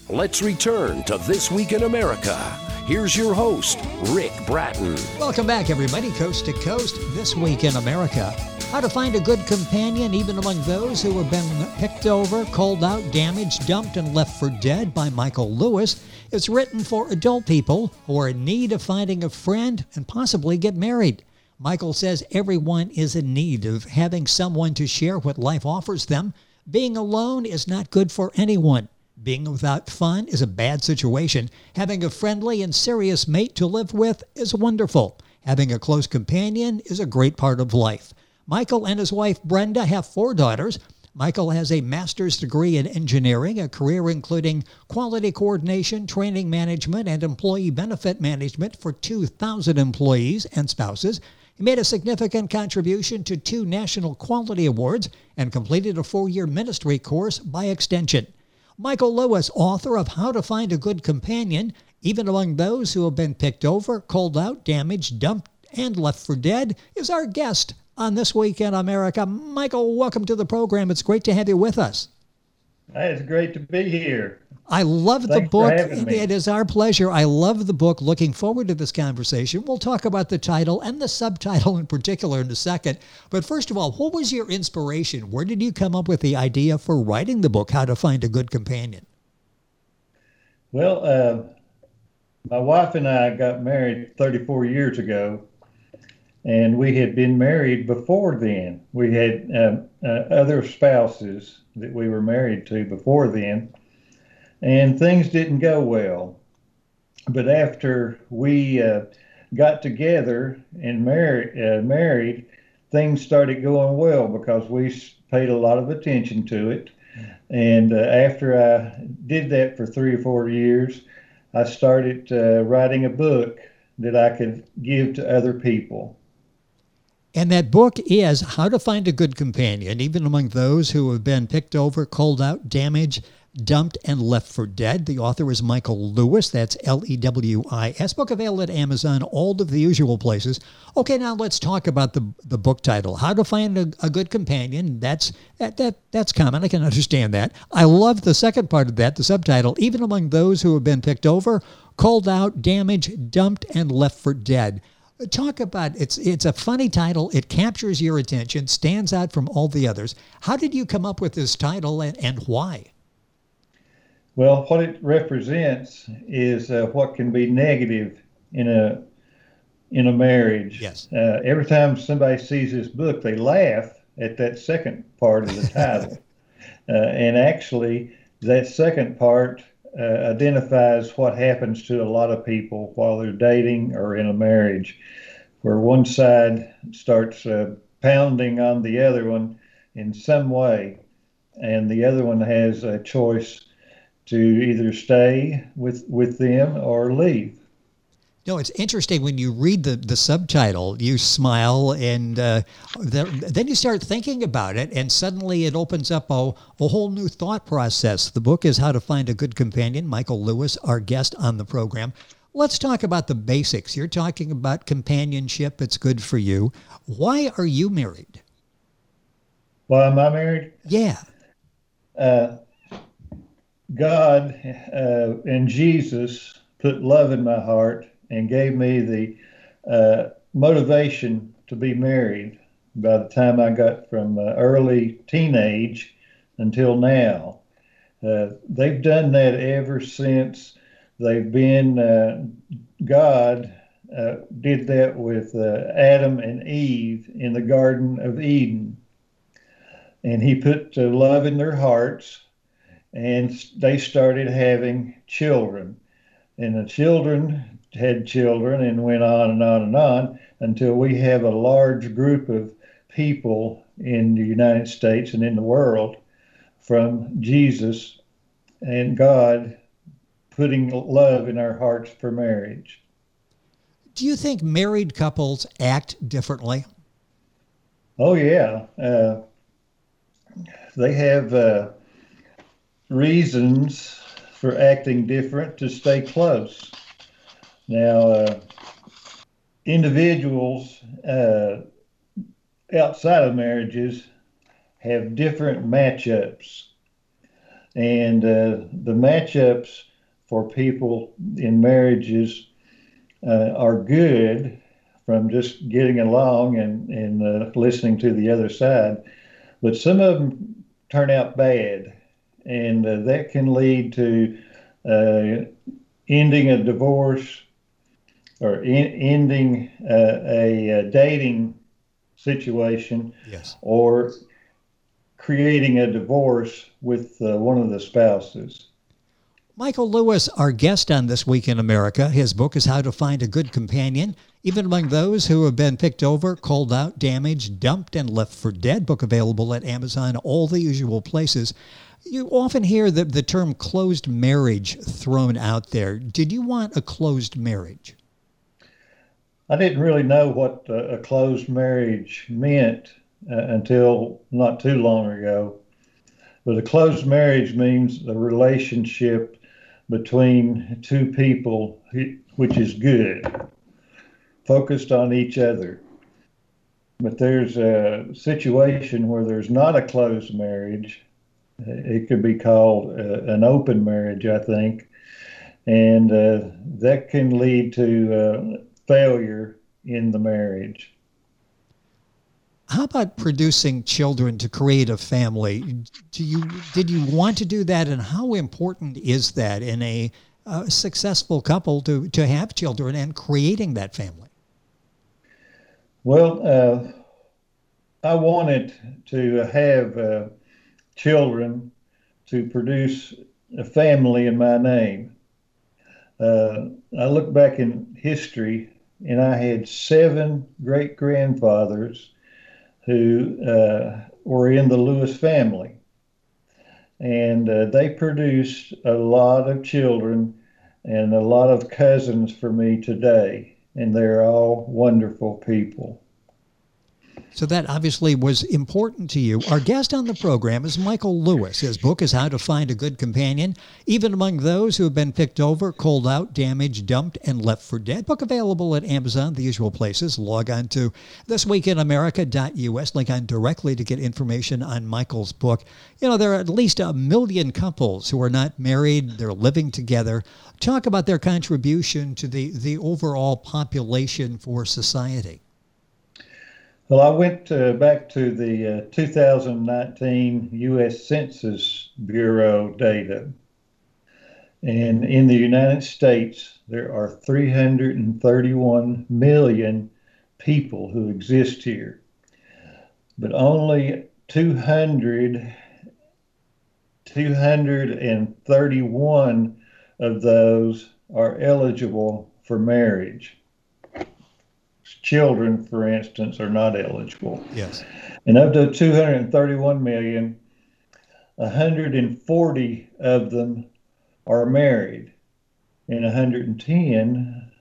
Let's return to This Week in America. Here's your host, Rick Bratton. Welcome back, everybody, coast to coast. This Week in America. How to find a good companion even among those who have been picked over, called out, damaged, dumped, and left for dead by Michael Lewis. It's written for adult people who are in need of finding a friend and possibly get married. Michael says everyone is in need of having someone to share what life offers them. Being alone is not good for anyone. Being without fun is a bad situation. Having a friendly and serious mate to live with is wonderful. Having a close companion is a great part of life. Michael and his wife Brenda have 4 daughters. Michael has a master's degree in engineering, a career including quality coordination, training management, and employee benefit management for 2,000 employees and spouses. He made a significant contribution to 2 national quality awards and completed a 4-year ministry course by extension. Michael Lewis, author of How to Find a Good Companion, even among those who have been picked over, called out, damaged, dumped, and left for dead, is our guest on This Week in America. Michael, welcome to the program. It's great to have you with us. It's great to be here. I love the Thanks book. for having me. It is our pleasure. I love the book. Looking forward to this conversation. We'll talk about the title and the subtitle in particular in a second. But first of all, what was your inspiration? Where did you come up with the idea for writing the book, How to Find a Good Companion? Well, my wife and I got married 34 years ago, and we had been married before then. We had other spouses that we were married to before then, and things didn't go well. But after we got together and married, things started going well because we paid a lot of attention to it. And after I did that for 3 or 4 years, I started writing a book that I could give to other people. And that book is How to Find a Good Companion, even among those who have been picked over, called out, damaged, dumped, and left for dead. The author is Michael Lewis. That's Lewis. Book available at Amazon, all of the usual places. Okay, now let's talk about the book title, How to Find a Good Companion. That's common. I can understand that. I love the second part of that, the subtitle, even among those who have been picked over, called out, damaged, dumped, and left for dead. Talk about, it's a funny title. It captures your attention, stands out from all the others. How did you come up with this title and why? Well, what it represents is what can be negative in a marriage. Yes. Every time somebody sees this book, they laugh at that second part of the title. And actually, that second part identifies what happens to a lot of people while they're dating or in a marriage, where one side starts pounding on the other one in some way, and the other one has a choice to either stay with them or leave. No, it's interesting when you read the subtitle, you smile, and then you start thinking about it, and suddenly it opens up a whole new thought process. The book is How to Find a Good Companion. Michael Lewis, our guest on the program. Let's talk about the basics. You're talking about companionship. It's good for you. Why are you married? Why am I married? Yeah. God and Jesus put love in my heart and gave me the motivation to be married by the time I got from early teenage until now. They've done that ever since they've been, God did that with Adam and Eve in the Garden of Eden. And he put love in their hearts, and they started having children. And the children had children and went on and on and on until we have a large group of people in the United States and in the world from Jesus and God putting love in our hearts for marriage. Do you think married couples act differently? Oh, yeah. They have reasons for acting different to stay close. Now, individuals outside of marriages have different matchups. And the matchups for people in marriages are good from just getting along and listening to the other side, but some of them turn out bad, and that can lead to ending a divorce or ending a dating situation, Yes. or creating a divorce with one of the spouses. Michael Lewis, our guest on This Week in America. His book is How to Find a Good Companion, even among those who have been picked over, called out, damaged, dumped, and left for dead. Book available at Amazon, all the usual places. You often hear the term closed marriage thrown out there. Did you want a closed marriage? I didn't really know what a closed marriage meant until not too long ago. But a closed marriage means a relationship between two people which is good, focused on each other. But there's a situation where there's not a closed marriage. It could be called an open marriage, I think. And that can lead to failure in the marriage. How about producing children to create a family? Did you want to do that, and how important is that in a successful couple to have children and creating that family? Well, I wanted to have children to produce a family in my name. I look back in history, and I had 7 great-grandfathers who were in the Lewis family. And they produced a lot of children and a lot of cousins for me today. And they're all wonderful people. So that obviously was important to you. Our guest on the program is Michael Lewis. His book is How to Find a Good Companion, even among those who have been picked over, called out, damaged, dumped, and left for dead. Book available at Amazon, the usual places. Log on to thisweekinamerica.us. Link on directly to get information on Michael's book. You know, there are at least 1 million couples who are not married. They're living together. Talk about their contribution to the overall population for society. Well, I went back to the 2019 U.S. Census Bureau data. And in the United States, there are 331 million people who exist here. But only 231 of those are eligible for marriage. Children, for instance, are not eligible. Yes. And of the 231 million, 140 of them are married, and 110,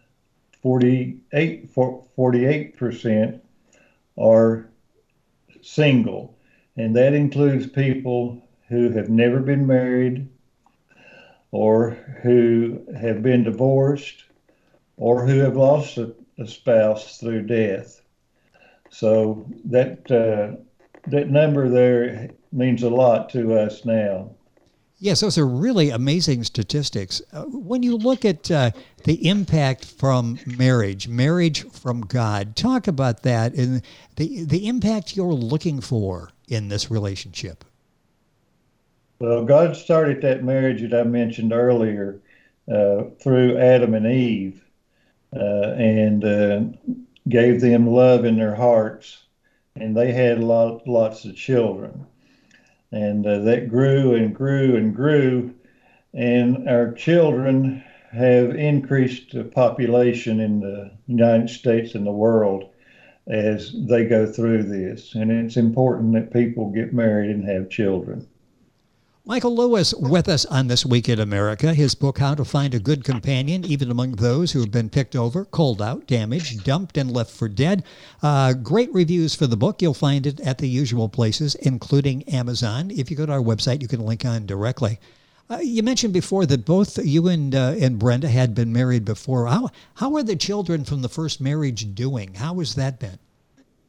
48% are single. And that includes people who have never been married, or who have been divorced, or who have lost a spouse through death. So that number there means a lot to us now. Yes, those are really amazing statistics. When you look at the impact from marriage from God, talk about that and the impact you're looking for in this relationship. Well, God started that marriage that I mentioned earlier through Adam and Eve. And gave them love in their hearts, and they had lots of children, and that grew and grew and grew, and our children have increased population in the United States and the world as they go through this, and it's important that people get married and have children. Michael Lewis with us on This Week in America. His book, How to Find a Good Companion, even among those who have been picked over, called out, damaged, dumped, and left for dead. Great reviews for the book. You'll find it at the usual places, including Amazon. If you go to our website, you can link on directly. You mentioned before that both you and Brenda had been married before. How are the children from the first marriage doing? How has that been?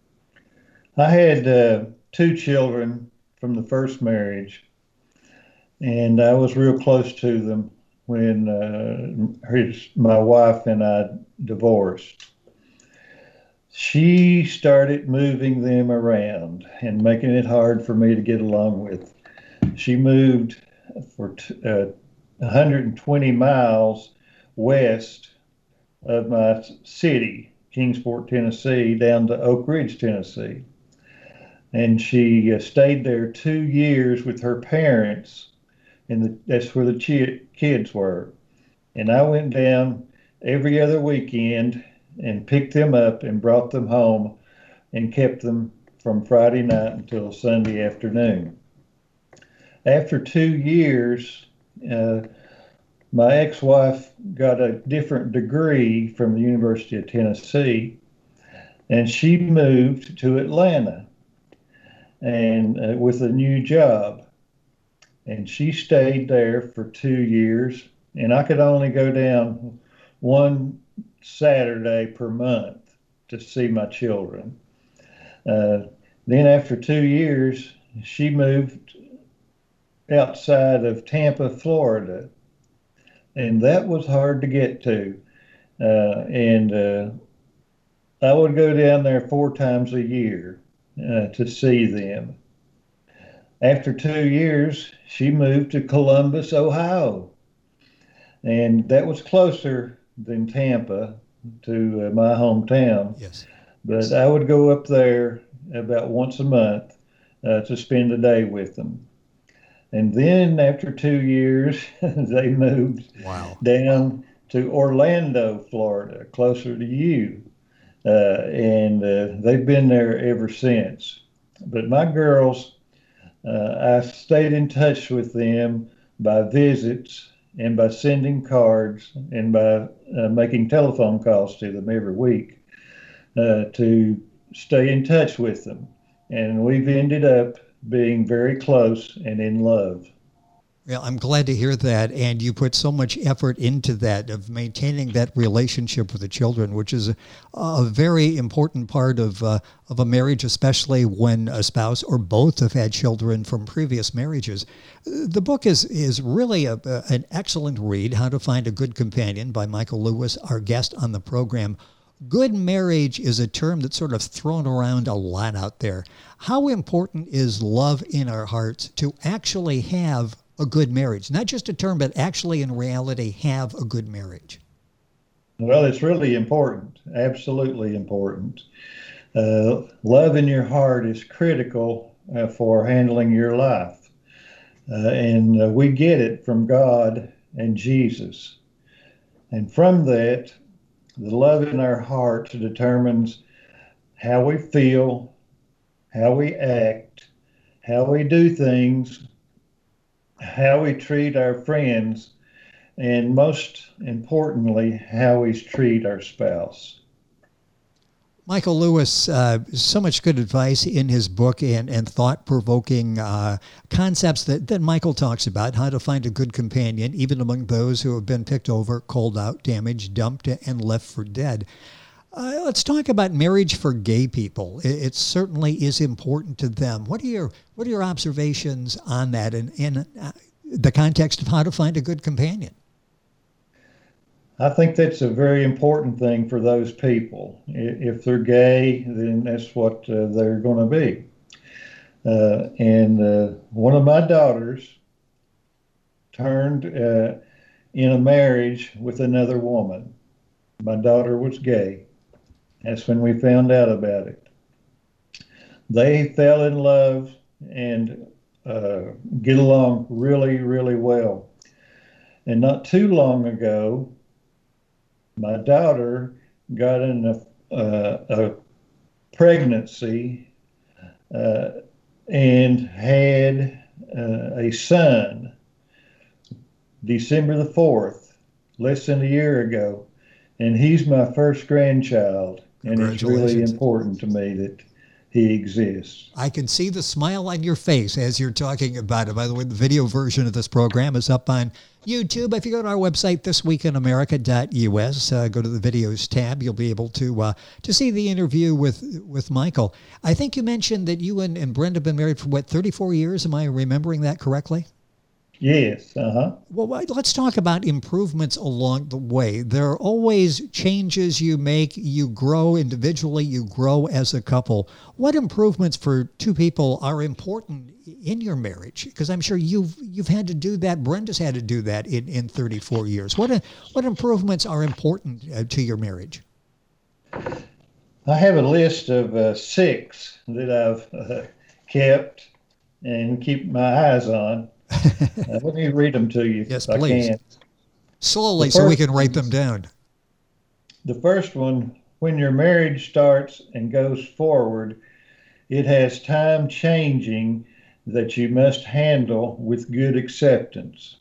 I had 2 children from the first marriage. and I was real close to them when my wife and I divorced. She started moving them around and making it hard for me to get along with. She moved for 120 miles west of my city, Kingsport, Tennessee, down to Oak Ridge, Tennessee. And she stayed there 2 years with her parents, and that's where the kids were. And I went down every other weekend and picked them up and brought them home and kept them from Friday night until Sunday afternoon. After 2 years, my ex-wife got a different degree from the University of Tennessee, and she moved to Atlanta and with a new job. And she stayed there for 2 years, and I could only go down one Saturday per month to see my children. Then after 2 years, she moved outside of Tampa, Florida, and that was hard to get to. I would go down there 4 times a year to see them. After 2 years, she moved to Columbus, Ohio, and that was closer than Tampa to my hometown. Yes. But I would go up there about once a month to spend a day with them. And then after 2 years, they moved down to Orlando, Florida, closer to you. And they've been there ever since. But my girls, I stayed in touch with them by visits and by sending cards and by making telephone calls to them every week to stay in touch with them. And we've ended up being very close and in love. Well, I'm glad to hear that, and you put so much effort into that, of maintaining that relationship with the children, which is a very important part of a marriage, especially when a spouse or both have had children from previous marriages. The book is really an excellent read, How to Find a Good Companion by Michael Lewis, our guest on the program. Good marriage is a term that's sort of thrown around a lot out there. How important is love in our hearts to actually have a good marriage? Not just a term, but actually in reality have a good marriage. Well, it's really important, absolutely important. Love in your heart is critical for handling your life. And we get it from God and Jesus. And from that, the love in our heart determines how we feel, how we act, how we do things, how we treat our friends, and most importantly, how we treat our spouse. Michael Lewis, so much good advice in his book and thought-provoking concepts that Michael talks about, how to find a good companion, even among those who have been picked over, called out, damaged, dumped, and left for dead. Let's talk about marriage for gay people. It certainly is important to them. What are your observations on that in the context of how to find a good companion? I think that's a very important thing for those people. If they're gay, then that's what they're going to be. And one of my daughters turned in a marriage with another woman. My daughter was gay. That's when we found out about it. They fell in love and get along really, really well. And not too long ago, my daughter got in a pregnancy and had a son December the 4th, less than a year ago. And he's my first grandchild. And it's really important to me that he exists. I can see the smile on your face as you're talking about it. By the way, the video version of this program is up on YouTube. If you go to our website, thisweekinamerica.us, go to the videos tab, you'll be able to see the interview with Michael. I think you mentioned that you and Brenda have been married for, 34 years? Am I remembering that correctly? Yes. Uh-huh. Well, let's talk about improvements along the way. There are always changes you make. You grow individually, you grow as a couple. What improvements for two people are important in your marriage? Because I'm sure you've had to do that. Brenda's had to do that in 34 years. What improvements are important to your marriage? I have a list of 6 that I've kept and keep my eyes on. Let me read them to you Yes, if please. I can. Slowly so we can write them down. The first one, when your marriage starts and goes forward, it has time changing that you must handle with good acceptance.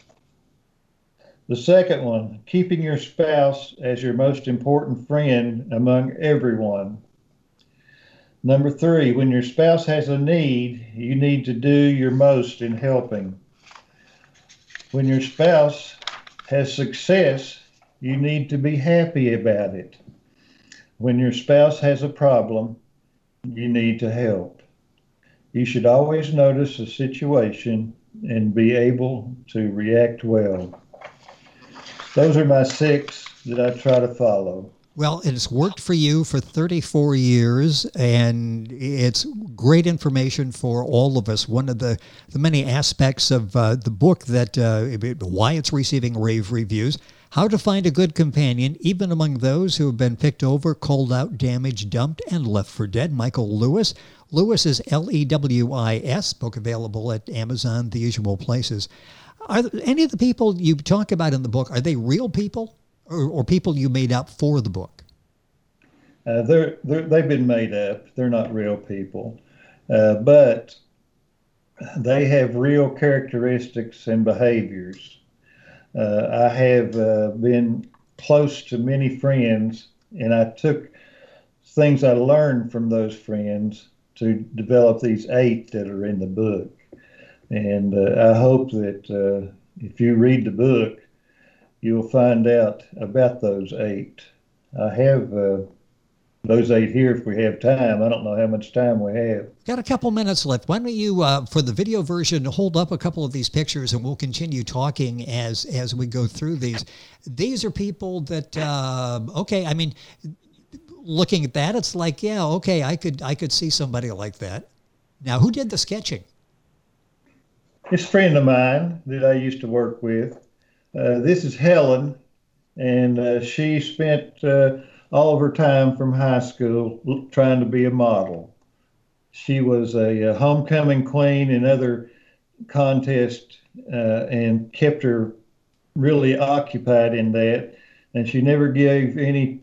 The second one, keeping your spouse as your most important friend among everyone. Number 3, when your spouse has a need, you need to do your most in helping. When your spouse has success, you need to be happy about it. When your spouse has a problem, you need to help. You should always notice a situation and be able to react well. Those are my 6 that I try to follow. Well, it's worked for you for 34 years, and it's great information for all of us. One of the many aspects of the book that why it's receiving rave reviews, how to find a good companion, even among those who have been picked over, called out, damaged, dumped, and left for dead. Michael Lewis. Lewis is Lewis, book available at Amazon, the usual places. Are any of the people you talk about in the book, are they real people? Or people you made up for the book? They've been made up. They're not real people. But they have real characteristics and behaviors. I have been close to many friends, and I took things I learned from those friends to develop these 8 that are in the book. And I hope that if you read the book, you'll find out about those 8. I have those 8 here if we have time. I don't know how much time we have. Got a couple minutes left. Why don't you, for the video version, hold up a couple of these pictures and we'll continue talking as we go through these. These are people that, okay, I mean, looking at that, it's like, yeah, okay, I could see somebody like that. Now, who did the sketching? This friend of mine that I used to work with. This is Helen, and she spent all of her time from high school trying to be a model. She was a homecoming queen in other contests and kept her really occupied in that. And she never gave any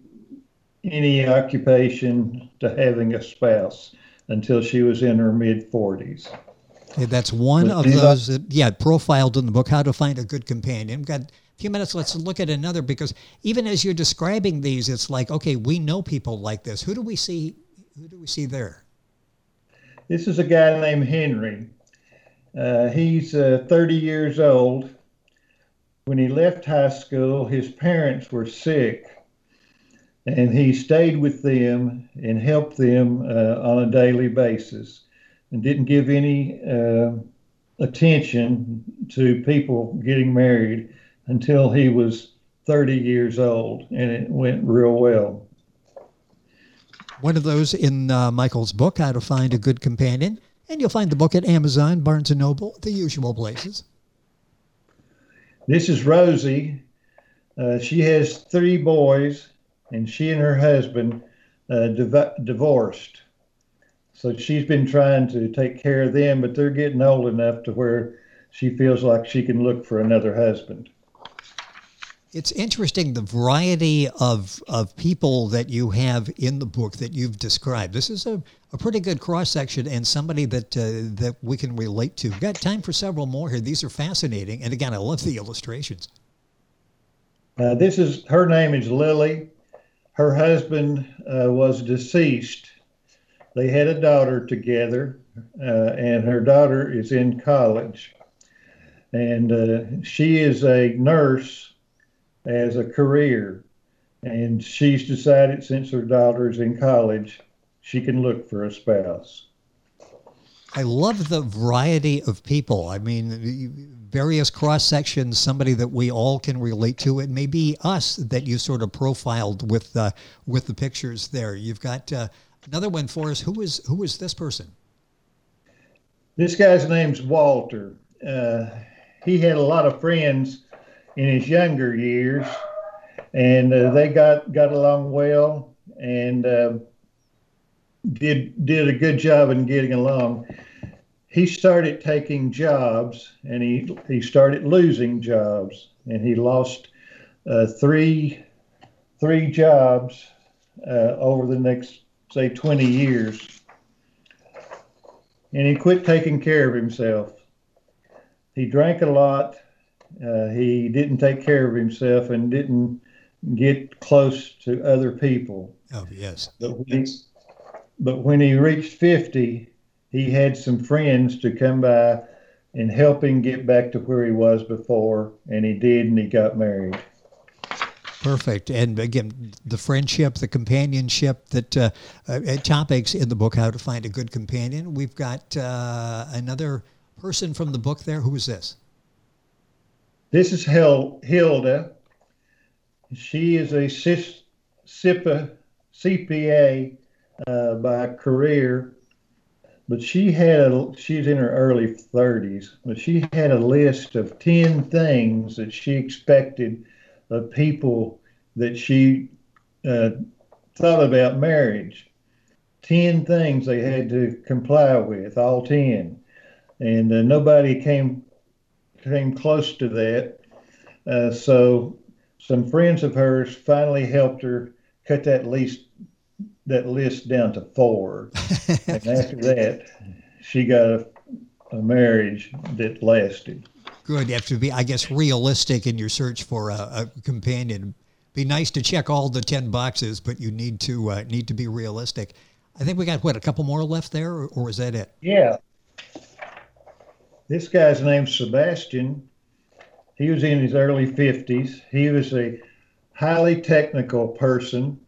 occupation to having a spouse until she was in her mid-40s. That's one of those that, profiled in the book, How to Find a Good Companion. We've got a few minutes. Let's look at another, because even as you're describing these, it's like, okay, we know people like this. Who do we see there? This is a guy named Henry. He's 30 years old. When he left high school, his parents were sick, and he stayed with them and helped them on a daily basis, and didn't give any attention to people getting married until he was 30 years old, and it went real well. One of those in Michael's book, How to Find a Good Companion, and you'll find the book at Amazon, Barnes & Noble, the usual places. This is Rosie. She has 3 boys, and she and her husband divorced. So she's been trying to take care of them, but they're getting old enough to where she feels like she can look for another husband. It's interesting, the variety of people that you have in the book that you've described. This is a pretty good cross-section and somebody that we can relate to. We've got time for several more here. These are fascinating. And again, I love the illustrations. Her name is Lily. Her husband was deceased. They had a daughter together, and her daughter is in college. And she is a nurse as a career. And she's decided, since her daughter's in college, she can look for a spouse. I love the variety of people. I mean, various cross sections, somebody that we all can relate to. It may be us that you sort of profiled with the pictures there. You've got another one for us. Who is this person? This guy's name's Walter. He had a lot of friends in his younger years, and they got along well and did a good job in getting along. He started taking jobs, and he started losing jobs, and he lost three jobs over the next, say, 20 years. And he quit taking care of himself. He drank a lot. He didn't take care of himself and didn't get close to other people. Oh, yes. But when he reached 50, he had some friends to come by and help him get back to where he was before, and he did, and he got married. Perfect. And again, the friendship, the companionship, that topics in the book, How to Find a Good Companion. We've got another person from the book there. Who is this? This is Hilda. She is a CPA by career, but she's in her early 30s, but she had a list of 10 things that she expected of people that she thought about marriage. 10 things they had to comply with, all 10. And nobody came close to that. So some friends of hers finally helped her cut that list down to 4. And after that, she got a marriage that lasted. Good. You have to be, I guess, realistic in your search for a companion. Be nice to check all the 10 boxes, but you need to be realistic. I think we got, a couple more left there, or is that it? Yeah. This guy's name's Sebastian. He was in his early 50s. He was a highly technical person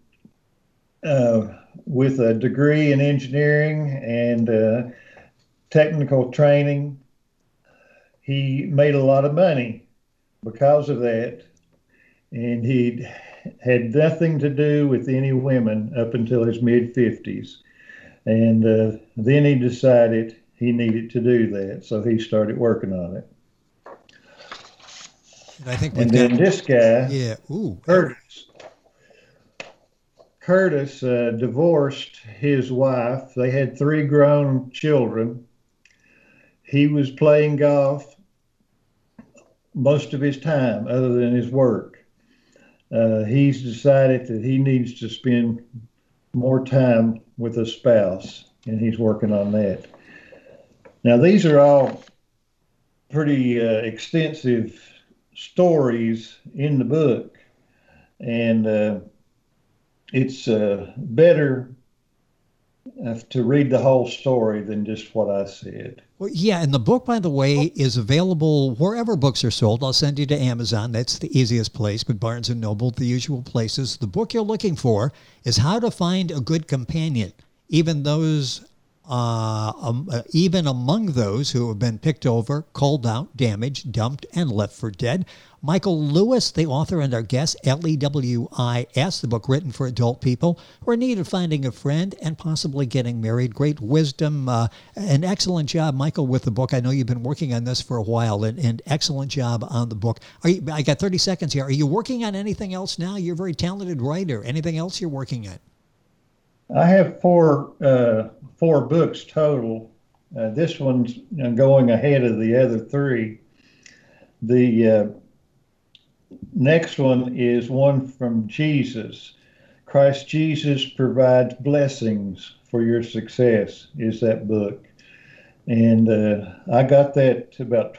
with a degree in engineering and technical training. He made a lot of money because of that, and he had nothing to do with any women up until his mid-50s. And then he decided he needed to do that, so he started working on it. And I think then this guy, yeah, ooh, Curtis divorced his wife. They had 3 grown children. He was playing golf most of his time other than his work. He's decided that he needs to spend more time with a spouse, and he's working on that. Now, these are all pretty extensive stories in the book, and it's better to read the whole story than just what I said. Well, yeah, and the book, by the way, is available wherever books are sold. I'll send you to Amazon. That's the easiest place, but Barnes & Noble, the usual places. The book you're looking for is How to Find a Good Companion. Even among those who have been picked over, called out, damaged, dumped, and left for dead. Michael Lewis, the author and our guest, Lewis, the book written for adult people who are in need of finding a friend and possibly getting married. Great wisdom. An excellent job, Michael, with the book. I know you've been working on this for a while, and excellent job on the book. I got 30 seconds here. Are you working on anything else now? You're a very talented writer. Anything else you're working on? I have four books total. This one's going ahead of the other 3. The next one is one from Jesus. Christ Jesus provides blessings for your success is that book. And I got that about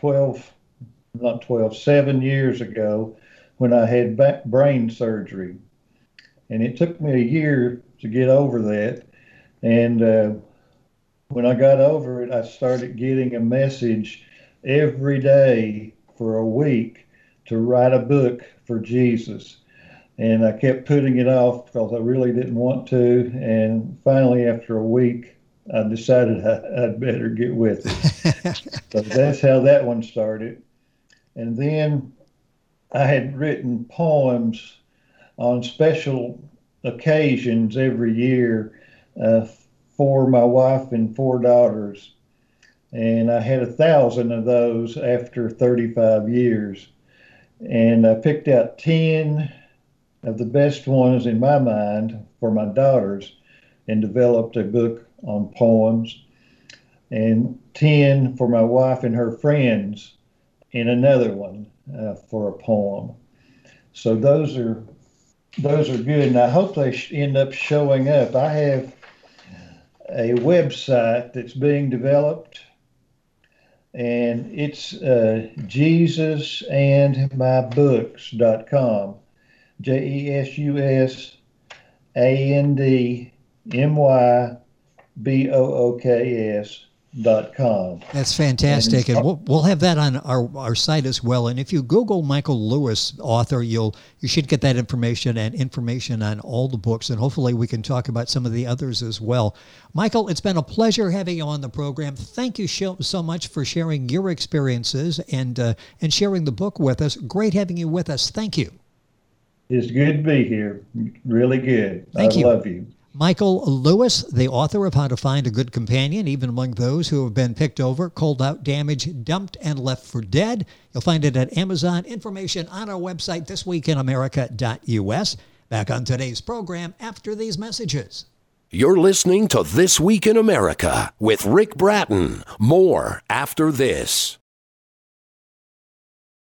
7 years ago when I had brain surgery. And it took me a year to get over that. And when I got over it, I started getting a message every day for a week to write a book for Jesus. And I kept putting it off because I really didn't want to. And finally, after a week, I decided I'd better get with it. So that's how that one started. And then I had written poems on special occasions every year for my wife and 4 daughters. And I had 1,000 of those after 35 years. And I picked out 10 of the best ones in my mind for my daughters and developed a book on poems, and 10 for my wife and her friends, and another one for a poem. So those are good, and I hope they end up showing up. I have a website that's being developed, and it's JesusAndMyBooks.com, JesusAndMyBooks.com. That's fantastic, and we'll have that on our site as well. And if you Google Michael Lewis, author, you should get that information and information on all the books, and hopefully we can talk about some of the others as well. Michael, it's been a pleasure having you on the program. Thank you so much for sharing your experiences and sharing the book with us. Great having you with us. Thank you. It's good to be here. Really good. Thank you. I love you. Michael Lewis, the author of How to Find a Good Companion, even among those who have been picked over, called out, damaged, dumped, and left for dead. You'll find it at Amazon. Information on our website, thisweekinamerica.us. Back on today's program after these messages. You're listening to This Week in America with Rick Bratton. More after this.